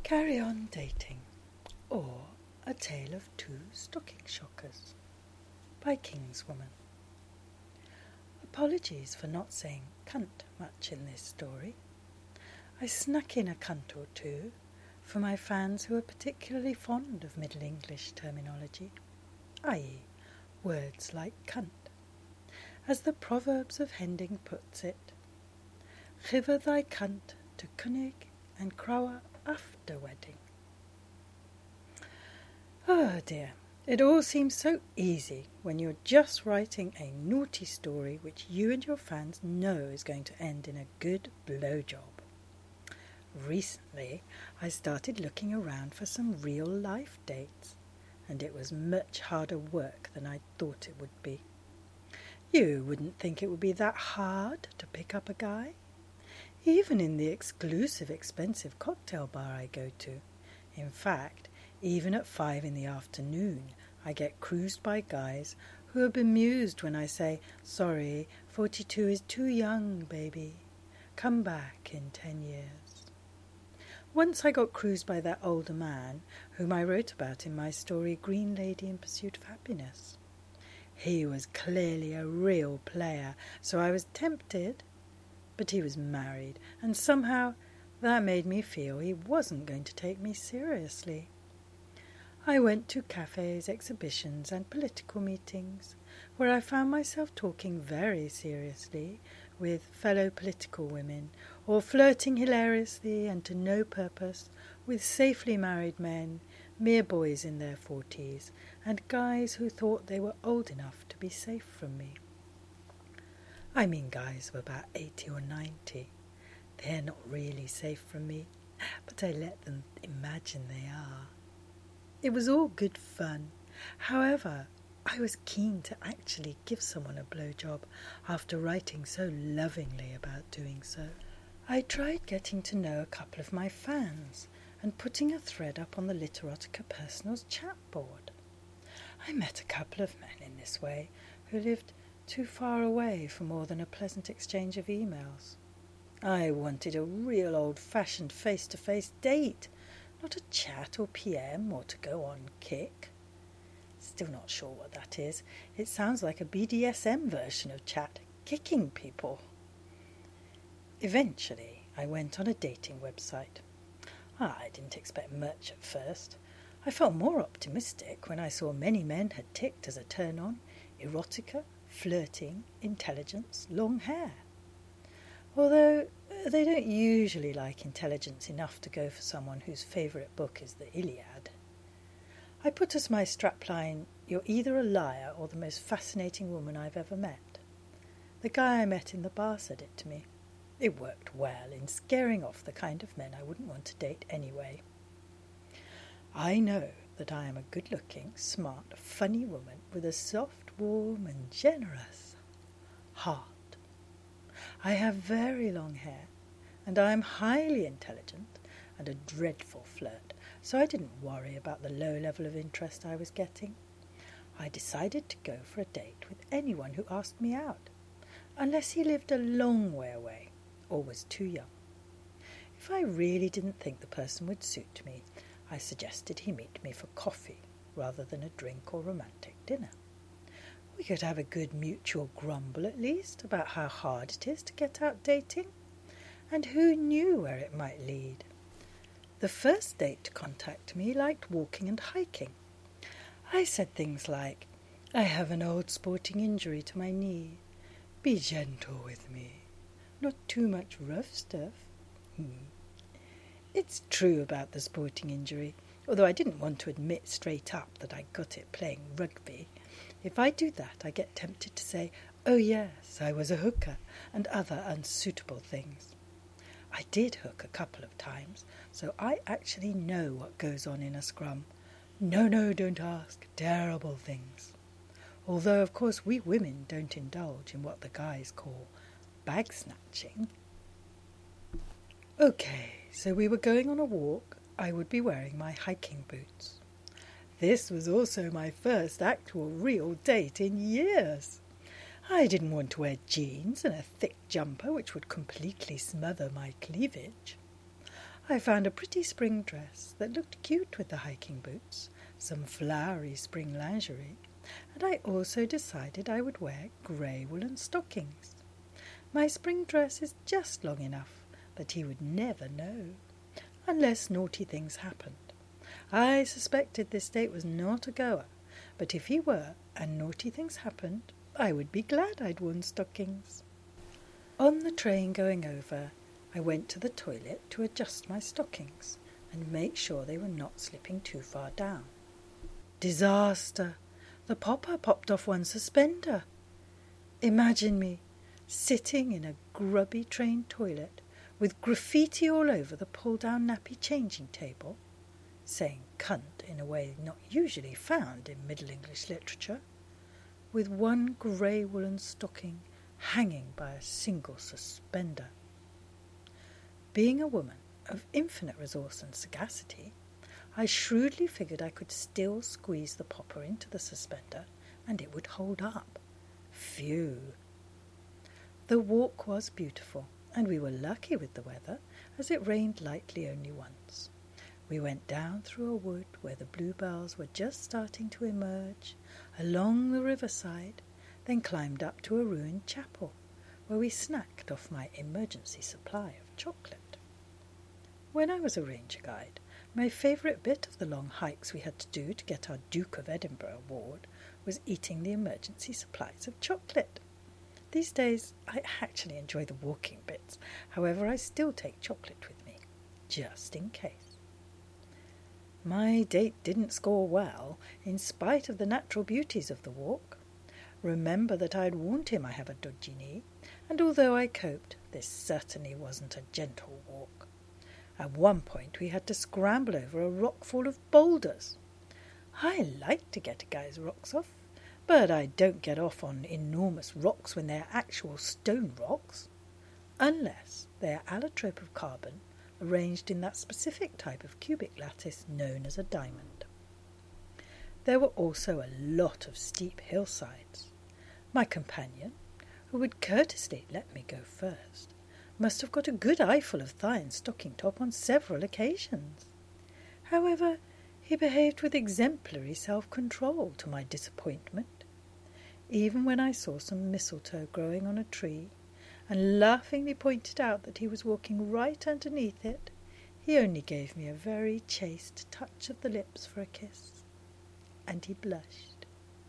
Carry On Dating, or A Tale of Two Stocking Shockers by Kingswoman. Apologies for not saying cunt much in this story. I snuck in a cunt or two for my fans who are particularly fond of Middle English terminology, i.e. words like cunt. As the Proverbs of Hending puts it, "Giver thy cunt to König and Crower after wedding." Oh dear, it all seems so easy when you're just writing a naughty story which you and your fans know is going to end in a good blowjob. Recently, I started looking around for some real-life dates, and it was much harder work than I thought it would be. You wouldn't think it would be that hard to pick up a guy, even in the exclusive, expensive cocktail bar I go to. In fact, even at 5 p.m, I get cruised by guys who are bemused when I say, "Sorry, 42 is too young, baby. Come back in 10 years. Once I got cruised by that older man whom I wrote about in my story Green Lady in Pursuit of Happiness. He was clearly a real player, so I was tempted, but he was married, and somehow that made me feel he wasn't going to take me seriously. I went to cafes, exhibitions and political meetings, where I found myself talking very seriously with fellow political women, or flirting hilariously and to no purpose with safely married men, mere boys in their 40s, and guys who thought they were old enough to be safe from me. I mean guys of about 80 or 90. They're not really safe from me, but I let them imagine they are. It was all good fun. However, I was keen to actually give someone a blowjob after writing so lovingly about doing so. I tried getting to know a couple of my fans and putting a thread up on the Literotica Personals chat board. I met a couple of men in this way who lived too far away for more than a pleasant exchange of emails. I wanted a real old-fashioned face-to-face date, not a chat or PM or to go on Kick. Still not sure what that is. It sounds like a BDSM version of chat, kicking people. Eventually, I went on a dating website. I didn't expect much at first. I felt more optimistic when I saw many men had ticked as a turn-on: erotica, flirting, intelligence, long hair. Although they don't usually like intelligence enough to go for someone whose favourite book is the Iliad. I put as my strapline, "You're either a liar or the most fascinating woman I've ever met." The guy I met in the bar said it to me. It worked well in scaring off the kind of men I wouldn't want to date anyway. I know that I am a good-looking, smart, funny woman with a soft, warm and generous heart. I have very long hair, and I am highly intelligent and a dreadful flirt, so I didn't worry about the low level of interest I was getting. I decided to go for a date with anyone who asked me out, unless he lived a long way away or was too young. If I really didn't think the person would suit me, I suggested he meet me for coffee rather than a drink or romantic dinner. We could have a good mutual grumble at least about how hard it is to get out dating, and who knew where it might lead. The first date to contact me liked walking and hiking. I said things like, "I have an old sporting injury to my knee. Be gentle with me. Not too much rough stuff." It's true about the sporting injury, although I didn't want to admit straight up that I got it playing rugby. If I do that, I get tempted to say, "Oh yes, I was a hooker," and other unsuitable things. I did hook a couple of times, so I actually know what goes on in a scrum. No, don't ask. Terrible things. Although, of course, we women don't indulge in what the guys call bag snatching. Okay, so we were going on a walk. I would be wearing my hiking boots. This was also my first actual real date in years. I didn't want to wear jeans and a thick jumper which would completely smother my cleavage. I found a pretty spring dress that looked cute with the hiking boots, some flowery spring lingerie, and I also decided I would wear grey woolen stockings. My spring dress is just long enough that he would never know, unless naughty things happened. I suspected this date was not a goer, but if he were, and naughty things happened, I would be glad I'd worn stockings. On the train going over, I went to the toilet to adjust my stockings and make sure they were not slipping too far down. Disaster! The popper popped off one suspender. Imagine me sitting in a grubby train toilet with graffiti all over the pull-down nappy changing table, saying cunt in a way not usually found in Middle English literature, with one grey woolen stocking hanging by a single suspender. Being a woman of infinite resource and sagacity, I shrewdly figured I could still squeeze the popper into the suspender and it would hold up. Phew! The walk was beautiful, and we were lucky with the weather, as it rained lightly only once. We went down through a wood where the bluebells were just starting to emerge, along the riverside, then climbed up to a ruined chapel, where we snacked off my emergency supply of chocolate. When I was a ranger guide, my favourite bit of the long hikes we had to do to get our Duke of Edinburgh award was eating the emergency supplies of chocolate. These days I actually enjoy the walking bits, however I still take chocolate with me, just in case. My date didn't score well, in spite of the natural beauties of the walk. Remember that I had warned him I have a dodgy knee, and although I coped, this certainly wasn't a gentle walk. At one point we had to scramble over a rock full of boulders. I like to get a guy's rocks off, but I don't get off on enormous rocks when they are actual stone rocks, unless they are allotrope of carbon arranged in that specific type of cubic lattice known as a diamond. There were also a lot of steep hillsides. My companion, who would courteously let me go first, must have got a good eyeful of thigh and stocking top on several occasions. However, he behaved with exemplary self-control to my disappointment. Even when I saw some mistletoe growing on a tree, and laughingly pointed out that he was walking right underneath it, he only gave me a very chaste touch of the lips for a kiss, and he blushed.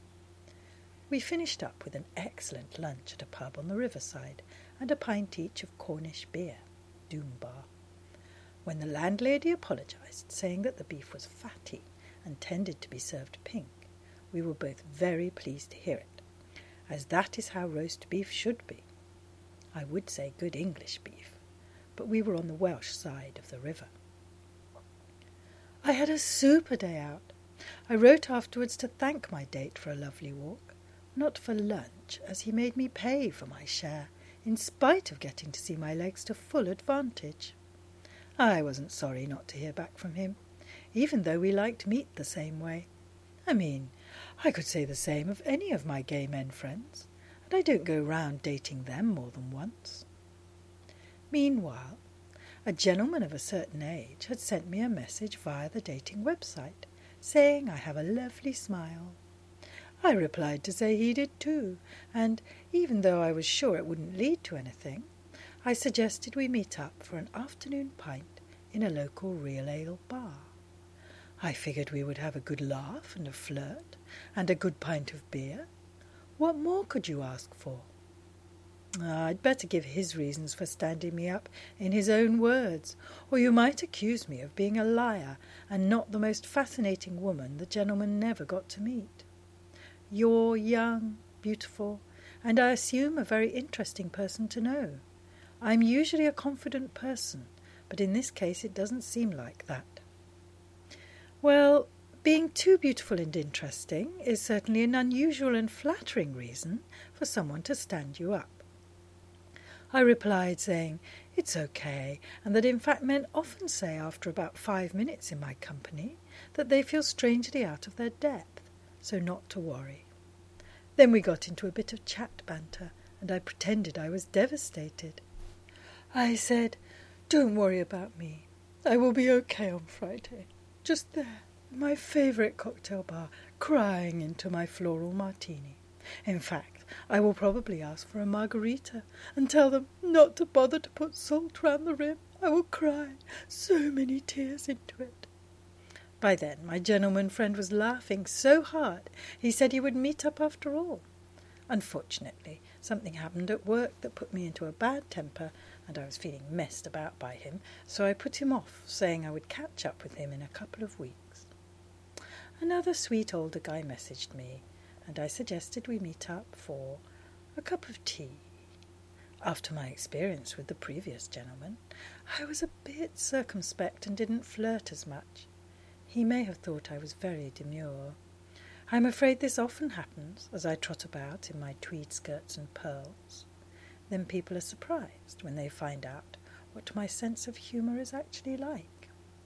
We finished up with an excellent lunch at a pub on the riverside and a pint each of Cornish beer, Doom Bar. When the landlady apologised, saying that the beef was fatty and tended to be served pink, we were both very pleased to hear it, as that is how roast beef should be. I would say good English beef, but we were on the Welsh side of the river. I had a super day out. I wrote afterwards to thank my date for a lovely walk, not for lunch, as he made me pay for my share, in spite of getting to see my legs to full advantage. I wasn't sorry not to hear back from him, even though we liked meat the same way. I mean, I could say the same of any of my gay men friends, and I don't go round dating them more than once. Meanwhile, a gentleman of a certain age had sent me a message via the dating website, saying I have a lovely smile. I replied to say he did too, and even though I was sure it wouldn't lead to anything, I suggested we meet up for an afternoon pint in a local real ale bar. I figured we would have a good laugh and a flirt, and a good pint of beer. What more could you ask for? I'd better give his reasons for standing me up in his own words, or you might accuse me of being a liar and not the most fascinating woman the gentleman never got to meet. You're young, beautiful, and I assume a very interesting person to know. I'm usually a confident person, but in this case it doesn't seem like that. Well, being too beautiful and interesting is certainly an unusual and flattering reason for someone to stand you up. I replied saying it's okay, and that in fact men often say after about 5 minutes in my company that they feel strangely out of their depth, so not to worry. Then we got into a bit of chat banter, and I pretended I was devastated. I said, "Don't worry about me. I will be okay on Friday. Just there, in my favourite cocktail bar, crying into my floral martini. In fact, I will probably ask for a margarita and tell them not to bother to put salt round the rim. I will cry so many tears into it. By then, my gentleman friend was laughing so hard he said he would meet up after all. Unfortunately, something happened at work that put me into a bad temper, and I was feeling messed about by him, so I put him off, saying I would catch up with him in a couple of weeks. Another sweet older guy messaged me, and I suggested we meet up for a cup of tea. After my experience with the previous gentleman, I was a bit circumspect and didn't flirt as much. He may have thought I was very demure. I'm afraid this often happens as I trot about in my tweed skirts and pearls. Then people are surprised when they find out what my sense of humour is actually like.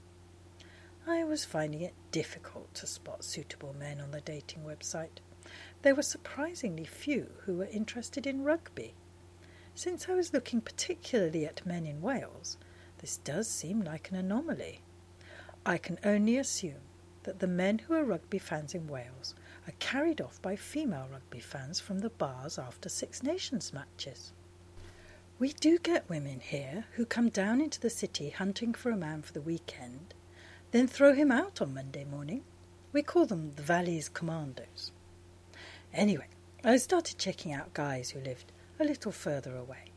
I was finding it difficult to spot suitable men on the dating website. There were surprisingly few who were interested in rugby. Since I was looking particularly at men in Wales, this does seem like an anomaly. I can only assume that the men who are rugby fans in Wales are carried off by female rugby fans from the bars after Six Nations matches. We do get women here who come down into the city hunting for a man for the weekend, then throw him out on Monday morning. We call them the Valley's Commandos. Anyway, I started checking out guys who lived a little further away.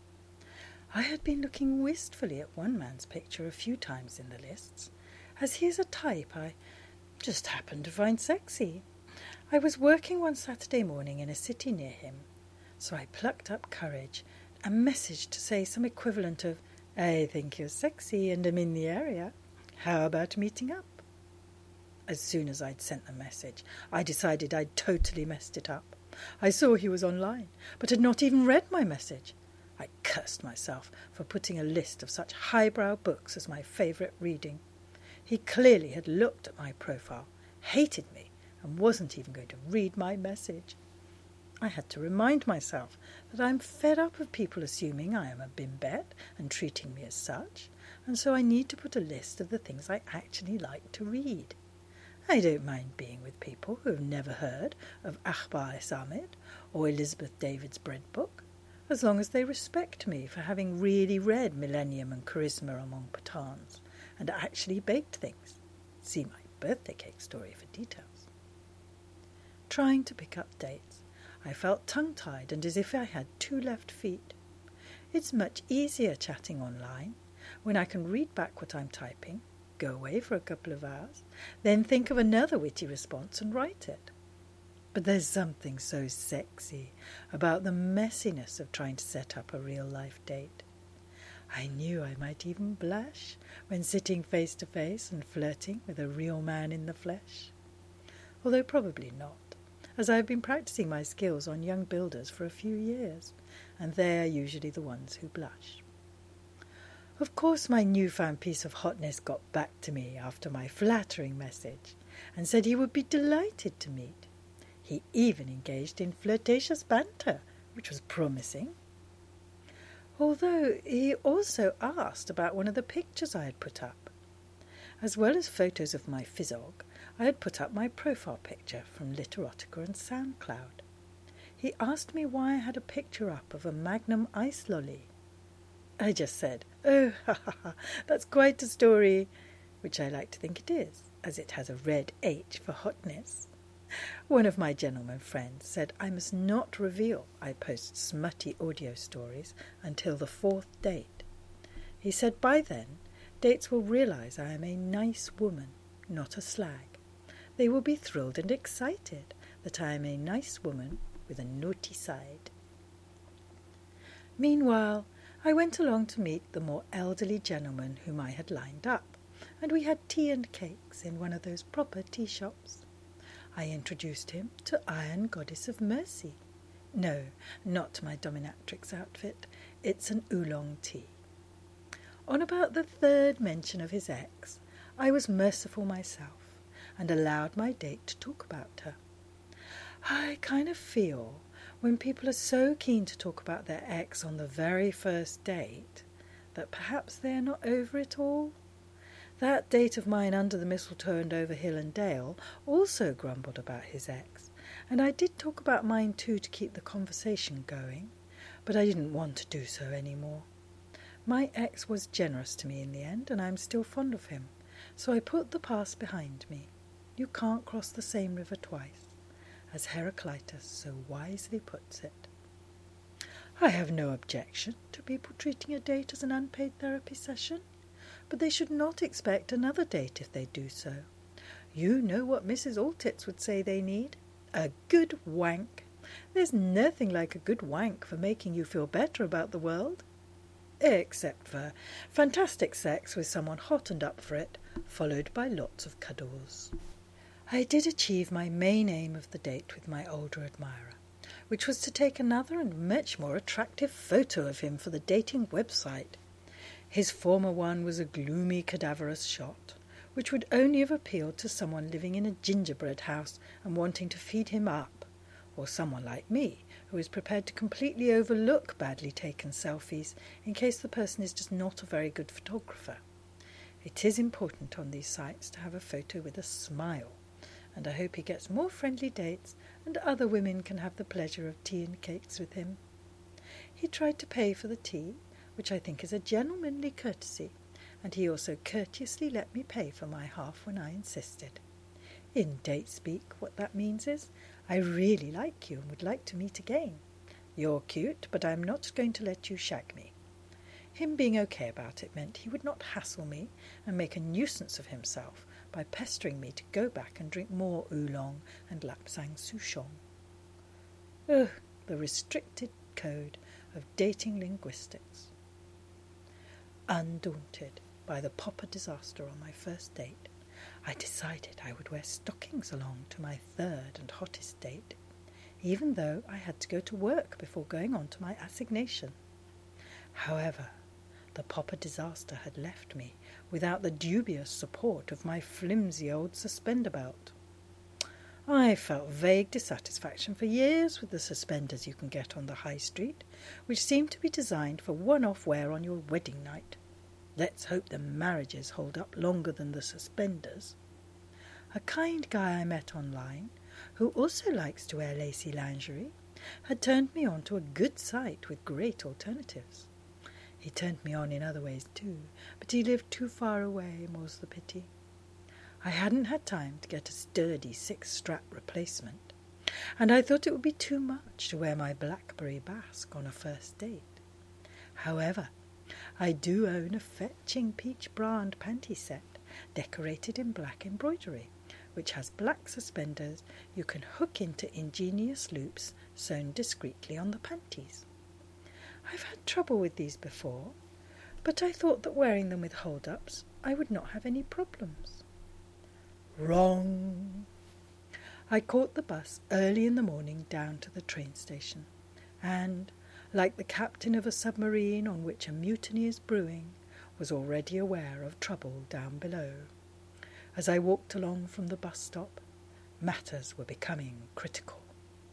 I had been looking wistfully at one man's picture a few times in the lists, as he is a type I just happened to find sexy. I was working one Saturday morning in a city near him, so I plucked up courage and messaged to say some equivalent of, "I think you're sexy and am in the area. How about meeting up?" As soon as I'd sent the message, I decided I'd totally messed it up. I saw he was online, but had not even read my message. I cursed myself for putting a list of such highbrow books as my favourite reading. He clearly had looked at my profile, hated me, and wasn't even going to read my message. I had to remind myself that I'm fed up of people assuming I am a bimbette and treating me as such, and so I need to put a list of the things I actually like to read. I don't mind being with people who have never heard of Akbar S. Ahmed or Elizabeth David's Bread Book, as long as they respect me for having really read Millennium and Charisma Among Pathans and actually baked things. See my birthday cake story for details. Trying to pick up dates, I felt tongue-tied and as if I had two left feet. It's much easier chatting online when I can read back what I'm typing, go away for a couple of hours, then think of another witty response and write it. But there's something so sexy about the messiness of trying to set up a real-life date. I knew I might even blush when sitting face to face and flirting with a real man in the flesh. Although probably not, as I have been practicing my skills on young builders for a few years, and they are usually the ones who blush. Of course, my newfound piece of hotness got back to me after my flattering message, and said he would be delighted to meet. He even engaged in flirtatious banter, which was promising. Although he also asked about one of the pictures I had put up. As well as photos of my physog, I had put up my profile picture from Literotica and SoundCloud. He asked me why I had a picture up of a Magnum ice lolly. I just said, "Oh, ha ha ha, that's quite a story," which I like to think it is, as it has a red H for hotness. One of my gentleman friends said I must not reveal I post smutty audio stories until the 4th date. He said by then, dates will realise I am a nice woman, not a slag. They will be thrilled and excited that I am a nice woman with a naughty side. Meanwhile, I went along to meet the more elderly gentleman whom I had lined up, and we had tea and cakes in one of those proper tea shops. I introduced him to Iron Goddess of Mercy. No, not my dominatrix outfit. It's an oolong tea. On about the 3rd mention of his ex, I was merciful myself and allowed my date to talk about her. I kind of feel when people are so keen to talk about their ex on the very first date that perhaps they are not over it all. That date of mine under the mistletoe and over hill and dale also grumbled about his ex, and I did talk about mine too to keep the conversation going, but I didn't want to do so any more. My ex was generous to me in the end, and I'm still fond of him, so I put the past behind me. You can't cross the same river twice, as Heraclitus so wisely puts it. I have no objection to people treating a date as an unpaid therapy session, but they should not expect another date if they do so. You know what Mrs. Altitz would say they need? A good wank. There's nothing like a good wank for making you feel better about the world. Except for fantastic sex with someone hot and up for it, followed by lots of cuddles. I did achieve my main aim of the date with my older admirer, which was to take another and much more attractive photo of him for the dating website. His former one was a gloomy, cadaverous shot, which would only have appealed to someone living in a gingerbread house and wanting to feed him up, or someone like me, who is prepared to completely overlook badly taken selfies in case the person is just not a very good photographer. It is important on these sites to have a photo with a smile, and I hope he gets more friendly dates and other women can have the pleasure of tea and cakes with him. He tried to pay for the tea, which I think is a gentlemanly courtesy, and he also courteously let me pay for my half when I insisted. In date speak, what that means is, I really like you and would like to meet again. You're cute, but I'm not going to let you shag me. Him being okay about it meant he would not hassle me and make a nuisance of himself by pestering me to go back and drink more oolong and lapsang souchong. Ugh, the restricted code of dating linguistics. Undaunted by the popper disaster on my first date, I decided I would wear stockings along to my third and hottest date, even though I had to go to work before going on to my assignation. However, the popper disaster had left me without the dubious support of my flimsy old suspender belt. I felt vague dissatisfaction for years with the suspenders you can get on the high street, which seem to be designed for one-off wear on your wedding night. Let's hope the marriages hold up longer than the suspenders. A kind guy I met online, who also likes to wear lacy lingerie, had turned me on to a good site with great alternatives. He turned me on in other ways too, but he lived too far away, more's the pity. I hadn't had time to get a sturdy 6-strap replacement, and I thought it would be too much to wear my Blackberry Basque on a first date. However, I do own a fetching peach bra and panty set, decorated in black embroidery, which has black suspenders you can hook into ingenious loops sewn discreetly on the panties. I've had trouble with these before, but I thought that wearing them with hold-ups I would not have any problems. Wrong. I caught the bus early in the morning down to the train station, and, like the captain of a submarine on which a mutiny is brewing, was already aware of trouble down below. As I walked along from the bus stop, matters were becoming critical.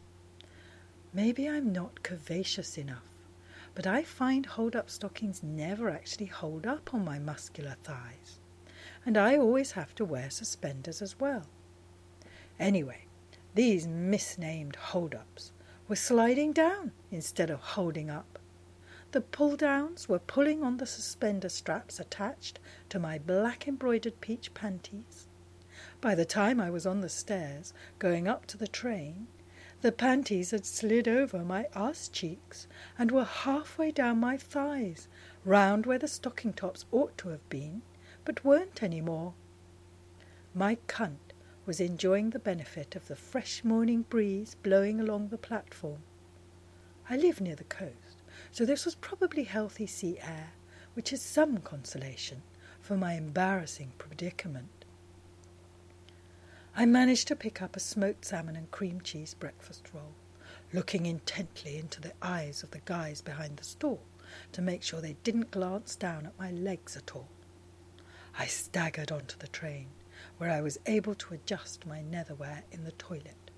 Maybe I'm not curvaceous enough, but I find hold-up stockings never actually hold up on my muscular thighs, and I always have to wear suspenders as well. Anyway, these misnamed hold-ups were sliding down instead of holding up. The pull-downs were pulling on the suspender straps attached to my black embroidered peach panties. By the time I was on the stairs going up to the train, the panties had slid over my arse cheeks and were halfway down my thighs, round where the stocking tops ought to have been, but weren't any more. My cunt was enjoying the benefit of the fresh morning breeze blowing along the platform. I live near the coast, so this was probably healthy sea air, which is some consolation for my embarrassing predicament. I managed to pick up a smoked salmon and cream cheese breakfast roll, looking intently into the eyes of the guys behind the stall to make sure they didn't glance down at my legs at all. I staggered onto the train, where I was able to adjust my netherwear in the toilet.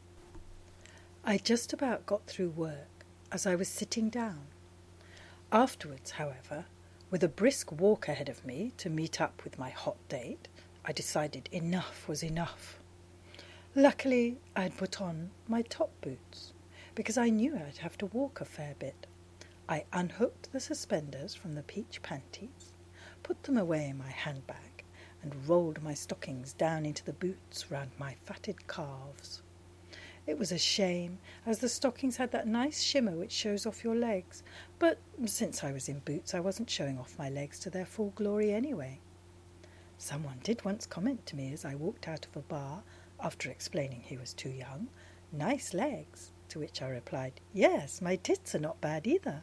I just about got through work as I was sitting down. Afterwards, however, With a brisk walk ahead of me to meet up with my hot date, I decided enough was enough. Luckily, I'd put on my top boots, because I knew I'd have to walk a fair bit. I unhooked the suspenders from the peach panties, put them away in my handbag, and rolled my stockings down into the boots round my fatted calves. It was a shame, as the stockings had that nice shimmer which shows off your legs, but since I was in boots I wasn't showing off my legs to their full glory anyway. Someone did once comment to me as I walked out of a bar, after explaining he was too young, "Nice legs," to which I replied, "Yes, my tits are not bad either."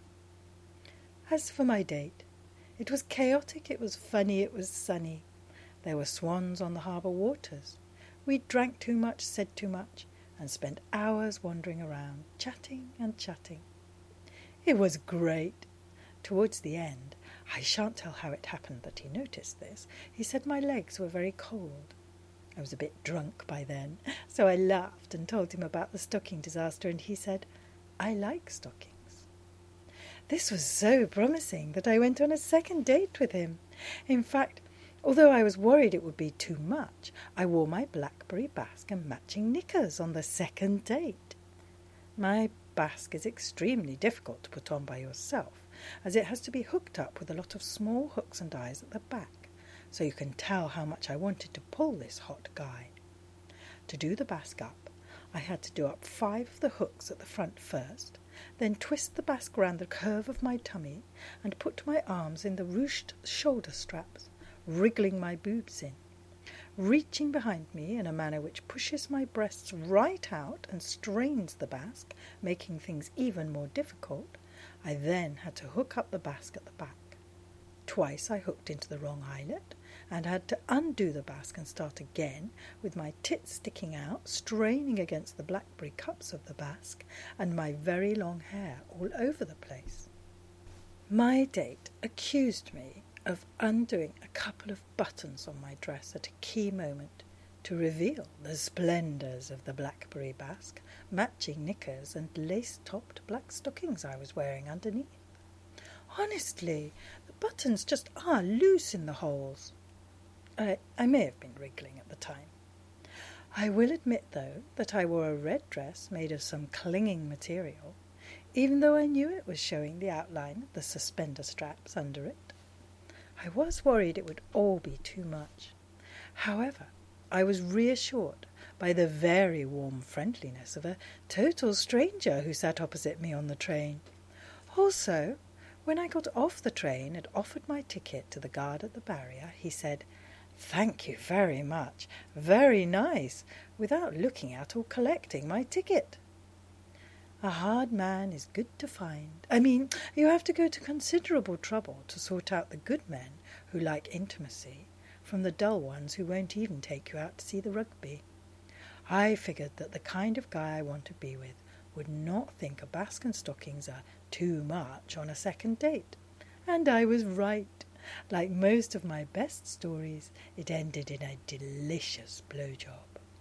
As for my date, it was chaotic, it was funny, it was sunny. There were swans on the harbour waters. We drank too much, said too much, and spent hours wandering around, chatting and chatting. It was great. Towards the end, I shan't tell how it happened that he noticed this, he said my legs were very cold. I was a bit drunk by then, so I laughed and told him about the stocking disaster, and he said, "I like stockings." This was so promising that I went on a second date with him. In fact, although I was worried it would be too much, I wore my Blackberry basque and matching knickers on the second date. My basque is extremely difficult to put on by yourself, as it has to be hooked up with a lot of small hooks and eyes at the back, so you can tell how much I wanted to pull this hot guy. To do the basque up, I had to do up 5 of the hooks at the front first, then twist the basque round the curve of my tummy and put my arms in the ruched shoulder straps, wriggling my boobs in. Reaching behind me in a manner which pushes my breasts right out and strains the basque, making things even more difficult, I then had to hook up the basque at the back. Twice I hooked into the wrong eyelet and had to undo the basque and start again, with my tits sticking out, straining against the blackberry cups of the basque, and my very long hair all over the place. My date accused me of undoing a couple of buttons on my dress at a key moment to reveal the splendours of the blackberry basque, matching knickers and lace-topped black stockings I was wearing underneath. Honestly, the buttons just are loose in the holes. I may have been wriggling at the time. I will admit, though, that I wore a red dress made of some clinging material, even though I knew it was showing the outline of the suspender straps under it. I was worried it would all be too much. However, I was reassured by the very warm friendliness of a total stranger who sat opposite me on the train. Also, when I got off the train and offered my ticket to the guard at the barrier, he said, "Thank you very much, very nice," without looking at or collecting my ticket. A hard man is good to find. You have to go to considerable trouble to sort out the good men who like intimacy from the dull ones who won't even take you out to see the rugby. I figured that the kind of guy I want to be with would not think a basque and stockings are too much on a second date. And I was right. Like most of my best stories, it ended in a delicious blowjob.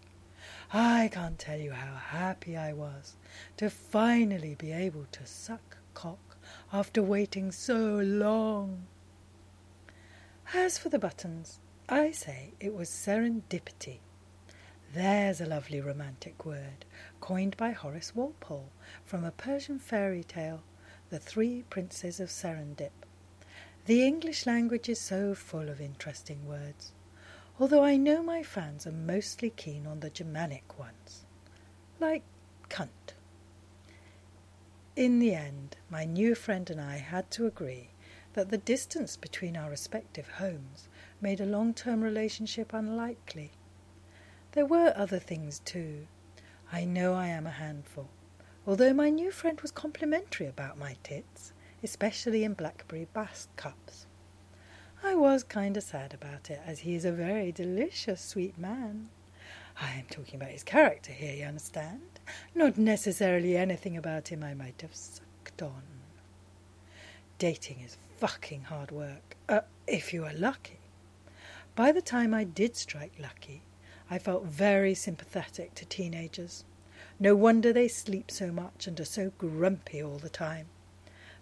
I can't tell you how happy I was to finally be able to suck cock after waiting so long. As for the buttons, I say it was serendipity. There's a lovely romantic word, coined by Horace Walpole from a Persian fairy tale, The 3 Princes of Serendip. The English language is so full of interesting words, although I know my fans are mostly keen on the Germanic ones, like cunt. In the end, my new friend and I had to agree that the distance between our respective homes made a long-term relationship unlikely. There were other things too. I know I am a handful, although my new friend was complimentary about my tits, especially in blackberry basque cups. I was kind of sad about it, as he is a very delicious, sweet man. I am talking about his character here, you understand? Not necessarily anything about him I might have sucked on. Dating is fucking hard work, if you are lucky. By the time I did strike lucky, I felt very sympathetic to teenagers. No wonder they sleep so much and are so grumpy all the time.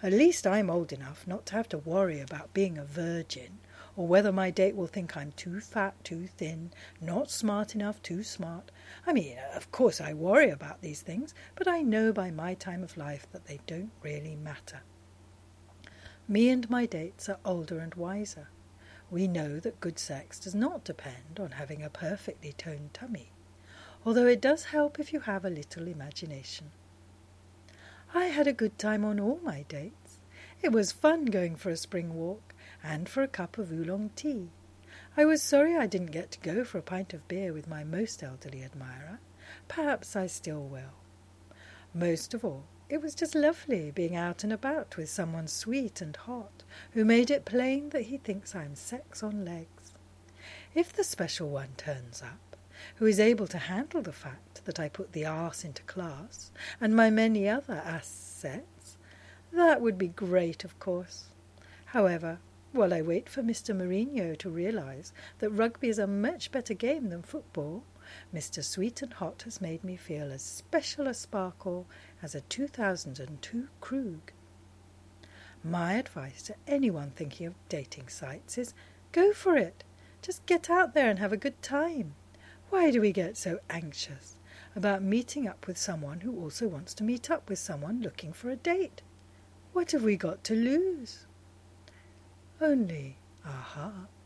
At least I'm old enough not to have to worry about being a virgin, or whether my date will think I'm too fat, too thin, not smart enough, too smart. I mean, of course I worry about these things, but I know by my time of life that they don't really matter. Me and my dates are older and wiser. We know that good sex does not depend on having a perfectly toned tummy, although it does help if you have a little imagination. I had a good time on all my dates. It was fun going for a spring walk and for a cup of oolong tea. I was sorry I didn't get to go for a pint of beer with my most elderly admirer. Perhaps I still will. Most of all, it was just lovely being out and about with someone sweet and hot who made it plain that he thinks I'm sex on legs. If the special one turns up, who is able to handle the fact that I put the arse into class and my many other assets, that would be great, of course. However, while I wait for Mr. Mourinho to realise that rugby is a much better game than football, Mr. Sweet and Hot has made me feel as special a sparkle as a 2002 Krug. My advice to anyone thinking of dating sites is go for it. Just get out there and have a good time. Why do we get so anxious about meeting up with someone who also wants to meet up with someone looking for a date? What have we got to lose? Only our hearts.